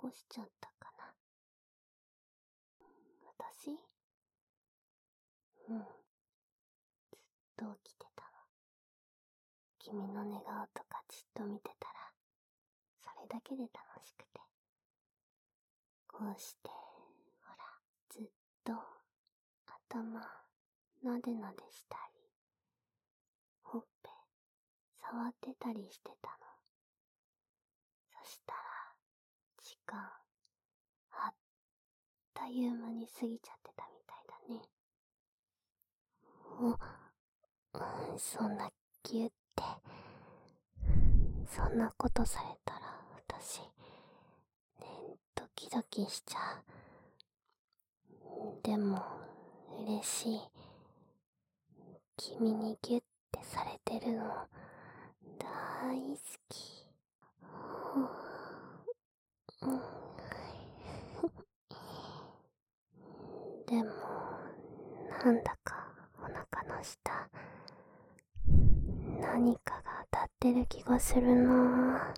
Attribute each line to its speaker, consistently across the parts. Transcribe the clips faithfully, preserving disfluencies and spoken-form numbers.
Speaker 1: こしちゃったかな。私うん。ずっと起きてたの。君の寝顔とかじっと見てたら、それだけで楽しくて。こうして、ほら、ずっと頭、なでなでしたり、ほっぺ、触ってたりしてたの。そしたら、時間、あっという間に過ぎちゃってたみたいだね。お、うん、そんなぎゅって、そんなことされたら、私、ね、ドキドキしちゃう。でも、嬉しい。君にギュッてされてるの、大好き。でも、なんだかお腹の下、何かが当たってる気がするな。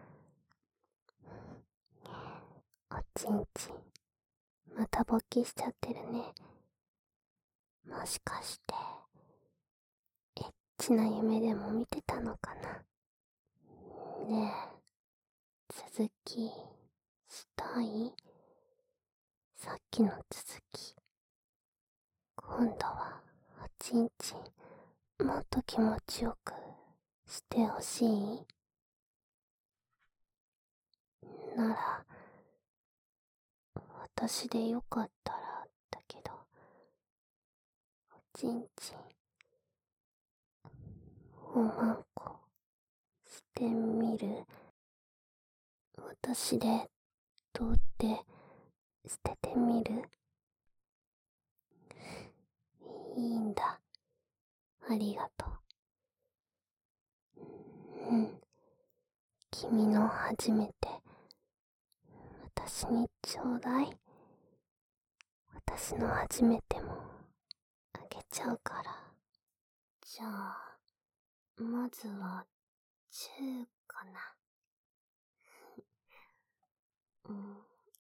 Speaker 1: おちんちん、また勃起しちゃってるね。もしかして、エッチな夢でも見てたのかな。ねえ、続き、したい？さっきの続き。今度は、おちんちん、もっと気持ちよくしてほしい？なら、私でよかったらだけど、おちんちん、おまんこ、してみる？私で、取って捨ててみる？いいんだ。ありがとう。うん。君の初めて、私にちょうだい。私の初めても、あげちゃうから。じゃあ、まずは、チューかな。うん。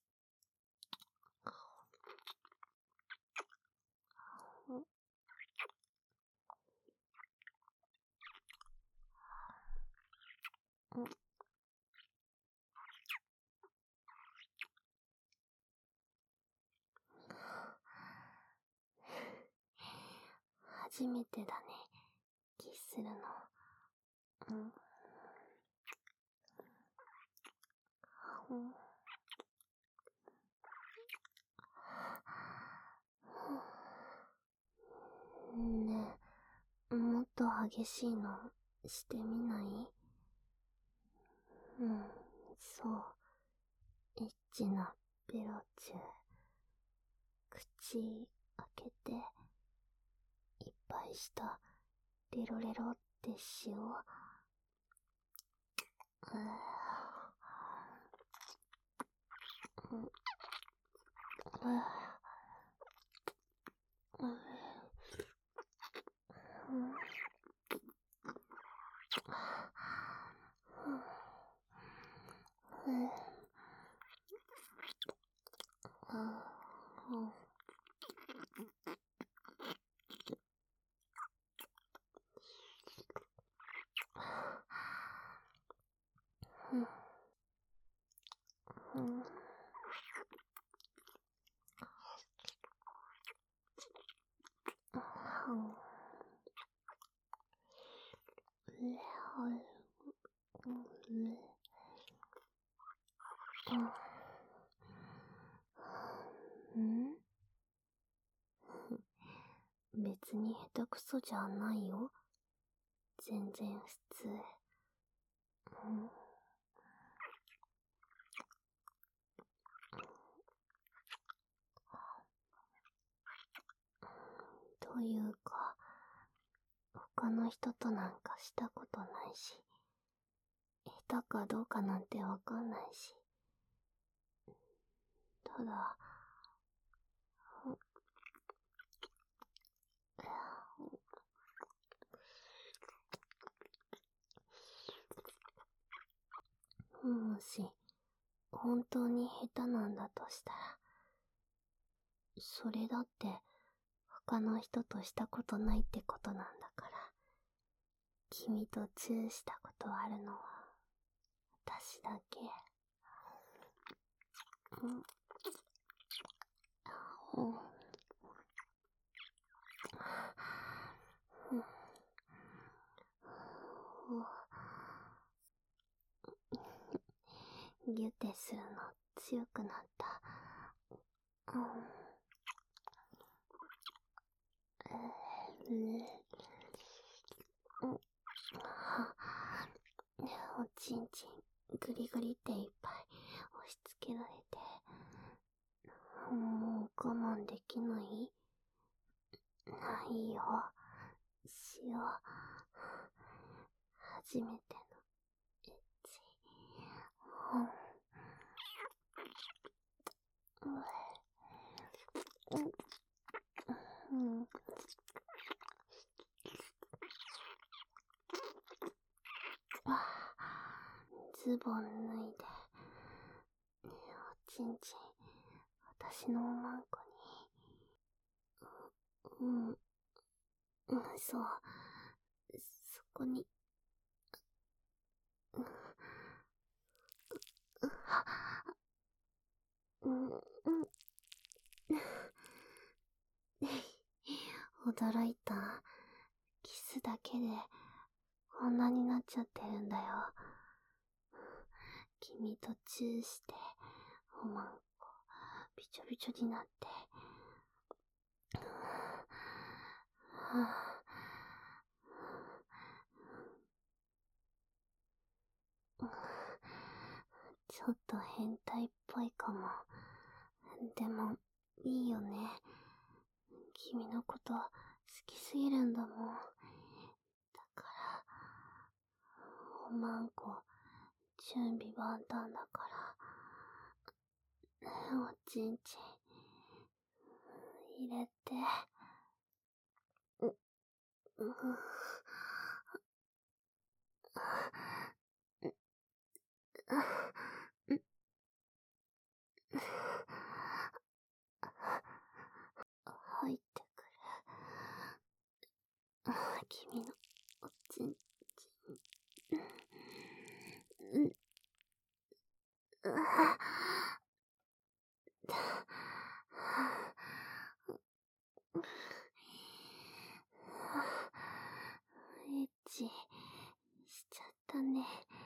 Speaker 1: うん。初めてだね、キスするの。うん。うん。ねえ、もっと激しいのしてみない？うん、そう。エッチなベロチュー。口開けて、いっぱいしたレロレロってしよう。うん。うん。うん。別に下手くそじゃないよ。全然普通。うん。というか、他の人となんかしたことないし、下手かどうかなんてわかんないし。ただ、もし、 本当に下手なんだとしたら、それだって他の人としたことないってことなんだから。君とチューしたことあるのは私だけ。うん。うんギュテするの強くなった。うん。おちんちんグリグリっていっぱい押し付けられて、もう我慢できない？ないよ。しよう。初めてのエッチ。うん。うん。うん。ズボン脱いで、おちんちん私のおまんこに。うん、うん、そう、そこに。うん、うん、うん、驚いた。キスだけでこんなになっちゃってるんだよ。君とチューしておまんこびちょびちょになって、はあ、ちょっと変態っぽいかも。でもいいよね。君のこと好きすぎるんだもん。だからおまんこ準備万端だから、おちんちん入れて。う、う、入ってくる。君のおちんちん。うん、う、エッチしちゃったね。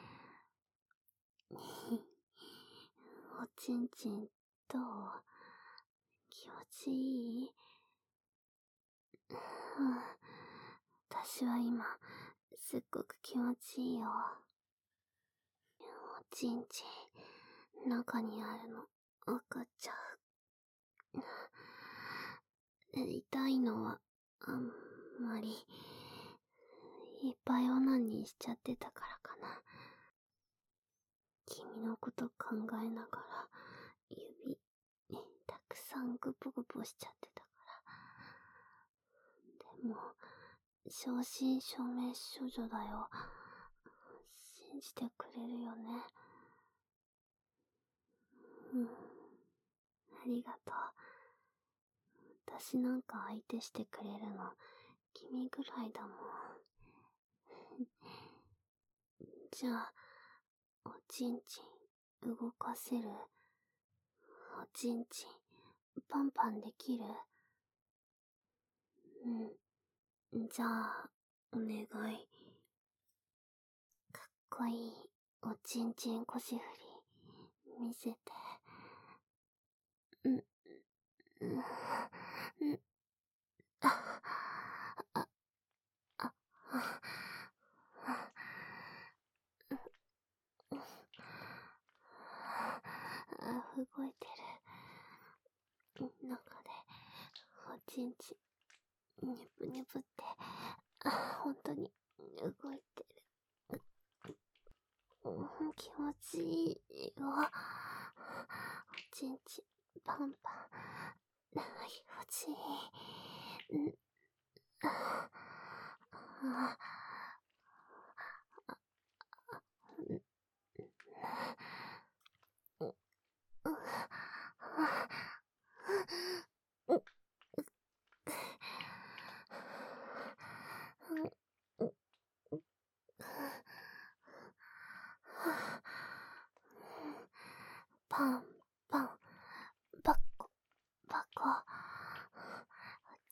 Speaker 1: おちんちんどう？気持ちいい？うん。私は今すっごく気持ちいいよ。おちんちん中にあるの分かっちゃう。痛いのはあんまり、いっぱいオナニーしちゃってたからかな。君のこと考えながら指たくさんグポグポしちゃってたから。でも正真正銘少女だよ。信じてくれるよね。うん、ありがとう。私なんか相手してくれるの君ぐらいだもん。じゃあおちんちん動かせる？おちんちんパンパンできる？うん。じゃあお願い。かっこいいおちんちん腰振り見せて。うん、うん、うん、あ、あ、あ、あ、動いてる。中でおちんちんニュプニュプって、あ、本当に動いてる。うん、気持ちいいよ。おちんちんパンパン、気持ちいい。うん、あ、あ、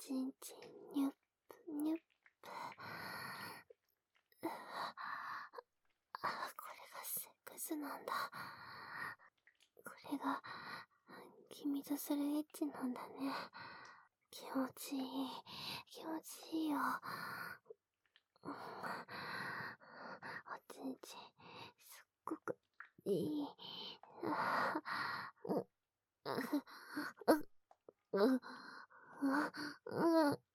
Speaker 1: ちんちん、にゅっぷにゅっぷ。あ、これがセックスなんだ。これが、君とするエッチなんだね。気持ちいい。気持ちいいよ。おちんちん、すっごくいい。う、う、う、う、う、う、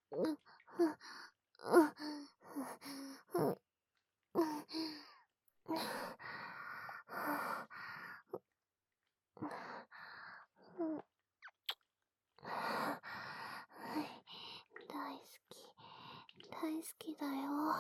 Speaker 1: 大好き、大好きだよ。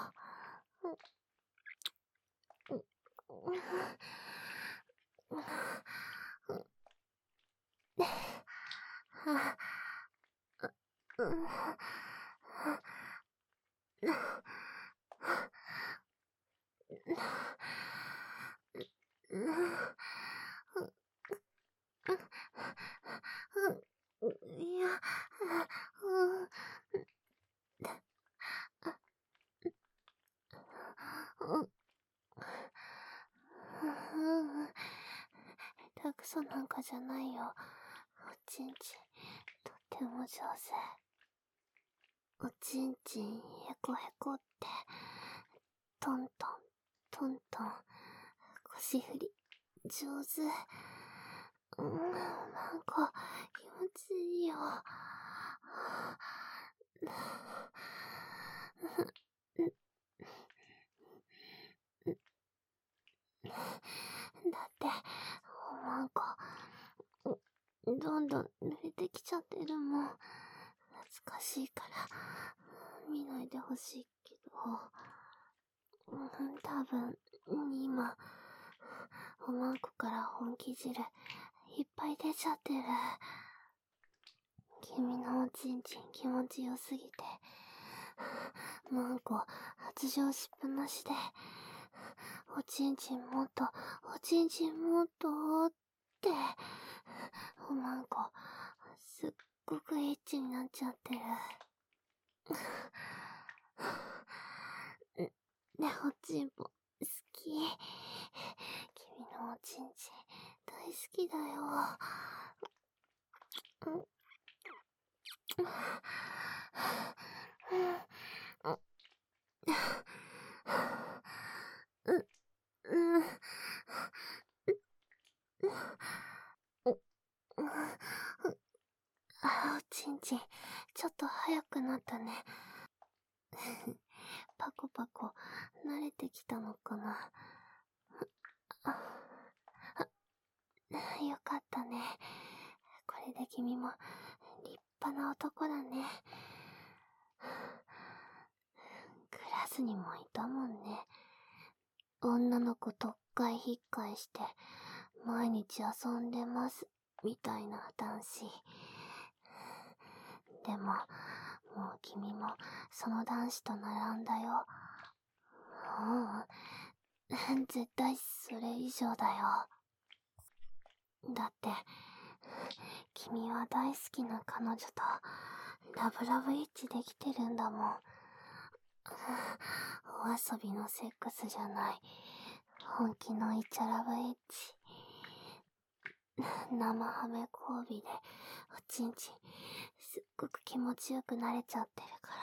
Speaker 1: いや、うん。たくさなんかじゃないよ。おちんちん、とっても上手。おちんちん、へこへこって、トントン、トントン、腰振り、上手。うん、なんか、気持ちいいよ。だって、なんか、どんどん濡れてきちゃってるもん。恥ずかしいから、見ないでほしいけど、多分、今、おまんこから本気汁、いっぱい出ちゃってる。君のおちんちん気持ちよすぎて、まんこ発情しっぱなしで、おちんちんもっと、おちんちんもっとって、おまんこ、すっごくエッチになっちゃってる。ね、おちんぽ、好き。君のおちんちん、大好きだよ。う、うん。あ、おちんちん、ちょっと早くなったね。パコパコ、慣れてきたのかな。よかったね。これで君も立派な男だね。クラスにもいたもんね。女の子とっかいひっかいして、毎日遊んでます、みたいな男子。でも、もう君もその男子と並んだよ。ううん、絶対それ以上だよ。だって、君は大好きな彼女とラブラブエッチできてるんだもん。お遊びのセックスじゃない、本気のイチャラブエッチ。生ハメ交尾でおちんちんすっごく気持ちよくなれちゃってるから、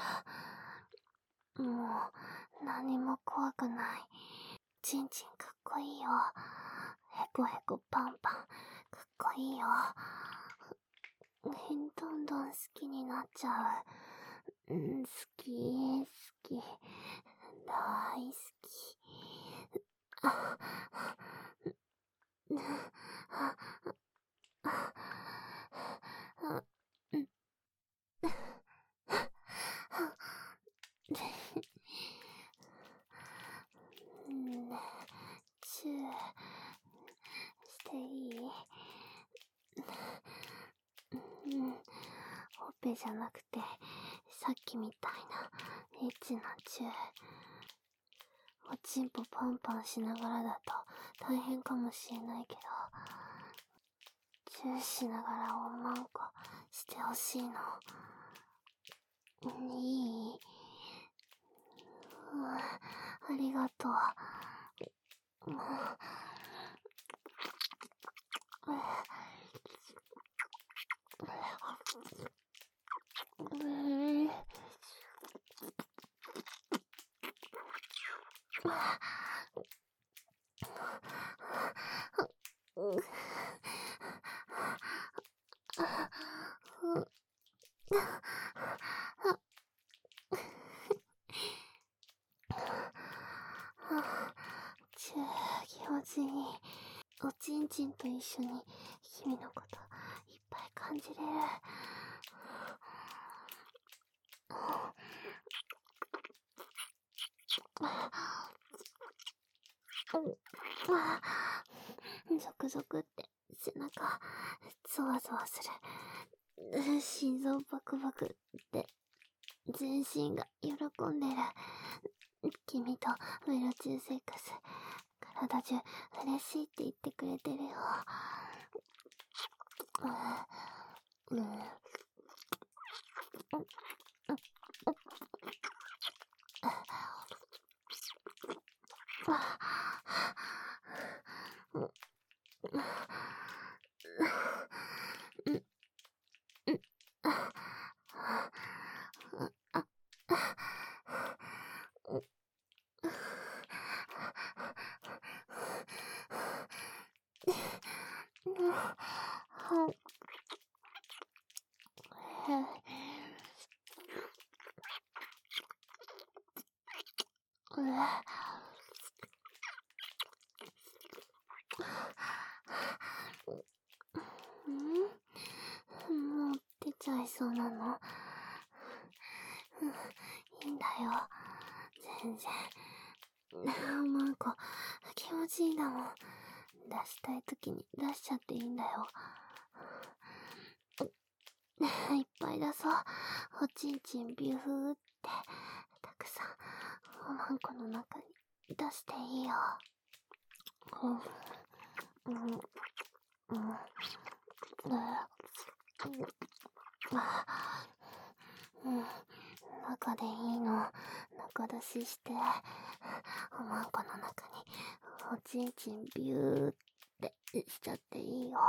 Speaker 1: もう何も怖くない。ちんちんかっこいいよ。へこへこパンパンかっこいいよ。どんどん好きになっちゃう。うん、好き、好き、大好き。あ、チューしていい？うん、ほっぺじゃなくて、さっきみたいなエッチなチュー。おちんぽパンパンしながらだと大変かもしれないけど、チューしながらおまんこしてほしいの。 いい？ありがとう。ちゅう、気持ちいい。おちんちんと一緒に君のこといっぱい感じれる。ゾクゾクって背中ゾワゾワする。心臓バクバクって全身が喜んでる。君とメロ中セックス、体中嬉しいって言ってくれてるよ。うんうんもう出ちゃいそうなの？いいんだよ。全然。マンコ、気持ちいいんだもん。出したいときに出しちゃっていいんだよ。いっぱい出そう。おちんちんビューって、たくさん、おまんこの中に出していいよ。うん。うん。うん。うん。中でいいの。中出しして、おまんこの中に、おちんちんビューってしちゃっていいよ。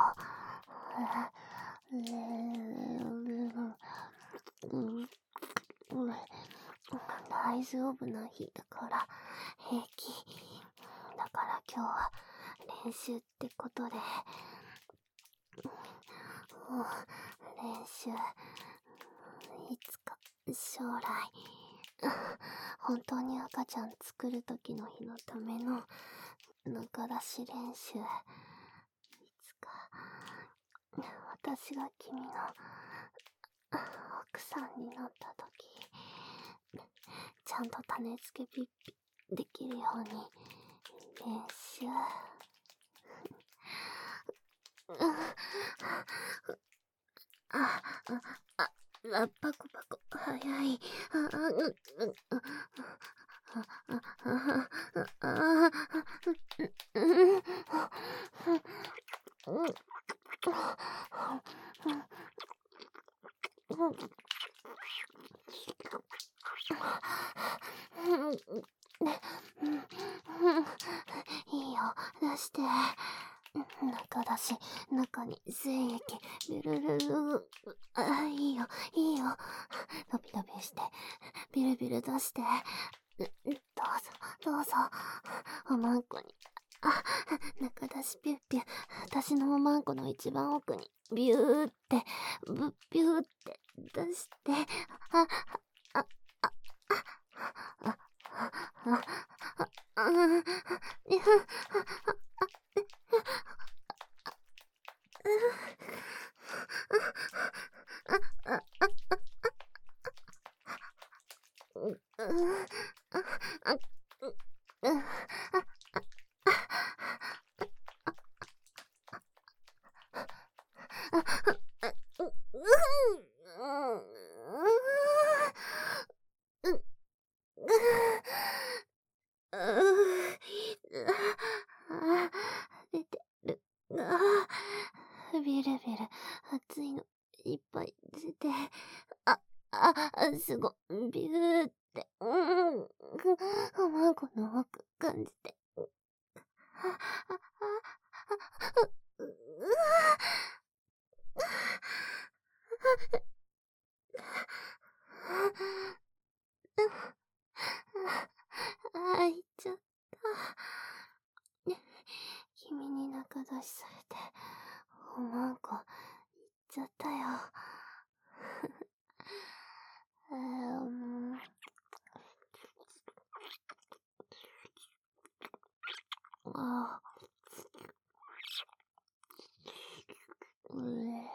Speaker 1: 大丈夫な日だから平気。だから今日は練習ってことで、練習、いつか将来本当に赤ちゃん作る時の日のための中出し練習。いつか私が君の奥さんになった時、ちゃんと種付けピッピできるように練習。あ、あ、あ、パコパコ、早い。あ、う、う、あ、あ、あ、あ、うん、いいよ、出して。中だし、中に精液、ビルルル、あ、いいよ、いいよ。ドビドビして、ビルビル出して。どうぞ、どうぞ。おまんこに。あ、中出しピュッピュ。私のおまんこの一番奥に、ビューって、ブビューって出して。あ、あ、あ、あ、あ、あ、あ、あ、あ、出てる。ビルビル、熱いのいっぱい出て。あ、 あ、すご、ビューって、うん、卵の奥感じて。あ、あ、あ、あ、う、うわあ、開いちゃった。君に仲出しされて、おまんこ、行っちゃったよ。うーん。あ、うえ。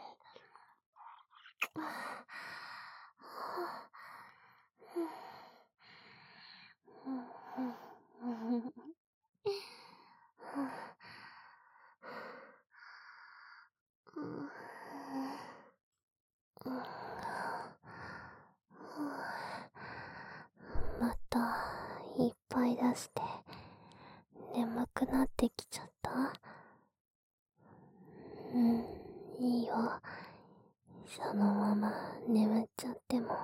Speaker 1: またいっぱい出して眠くなってきちゃった。うん、いいよ。そのまま眠っちゃっても。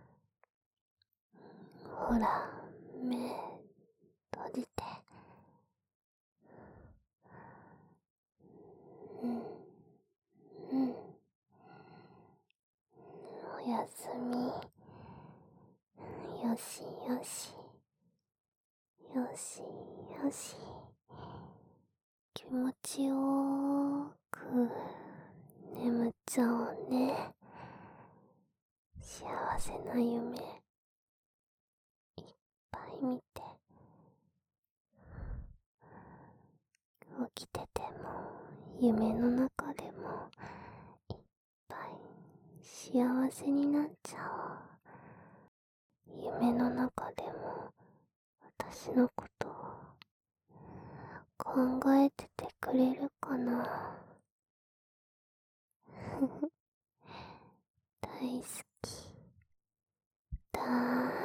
Speaker 1: ほら、目閉じて。うん、うん。おやすみ。よしよし。よしよし。気持ちよーく眠っちゃおうね。幸せな夢いっぱい見て。起きてても夢の中でもいっぱい幸せになっちゃおう。夢の中でも私のことを考えててくれるかな。大好き、大